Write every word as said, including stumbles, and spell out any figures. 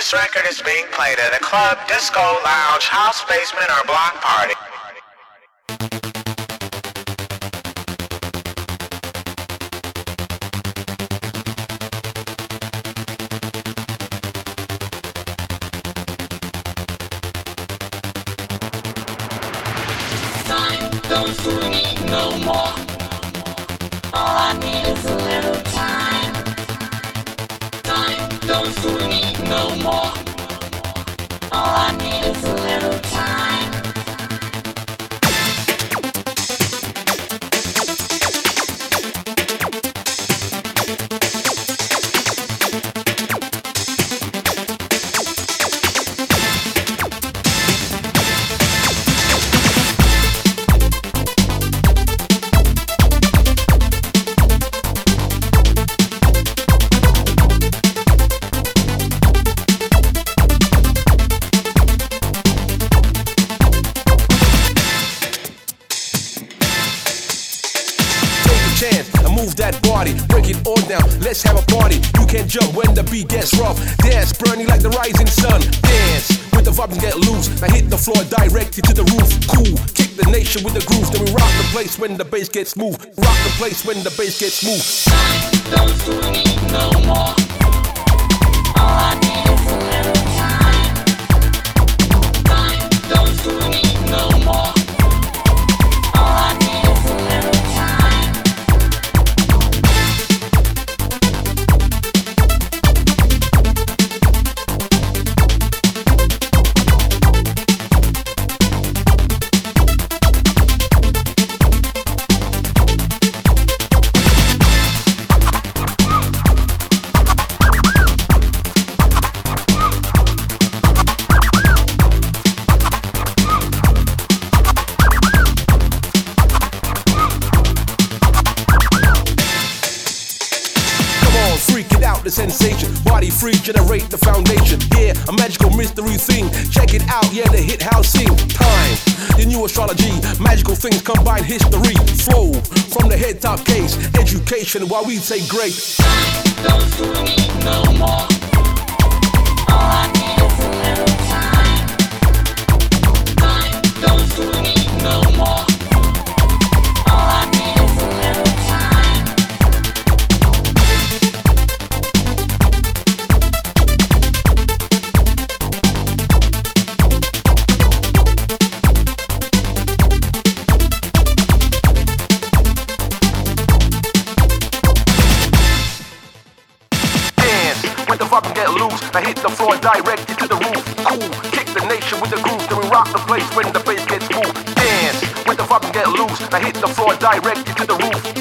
This record is being played at a club, disco, lounge, house, basement, or block party. Time don't fool me no more. All I need is a little time. Time don't fool me no more. All I need is a little time. That body, break it all down, let's have a party. You can jump when the beat gets rough. Dance, burning like the rising sun. Dance, with the vibe and get loose. Now hit the floor, directed to the roof. Cool, kick the nation with the grooves. Then we rock the place when the bass gets smooth. Rock the place when the bass gets smooth. Time don't fool me no more. All I need is a little time. Time don't fool me no more. All I need is a little time. The sensation, body free, generate the foundation. Yeah, a magical mystery thing. Check it out, yeah, the hit house scene. Time, the new astrology, magical things combine history. Flow from the head top case, education while we say great. Time don't fool me no more. All I need is a little time. Time don't fool me no more. All I need is a little time. Get loose, now hit the floor, directed to the roof. Cool, kick the nation with the groove. Then we rock the place when the bass gets smooth. Dance with the vibe and get loose, now hit the floor, directed to the roof.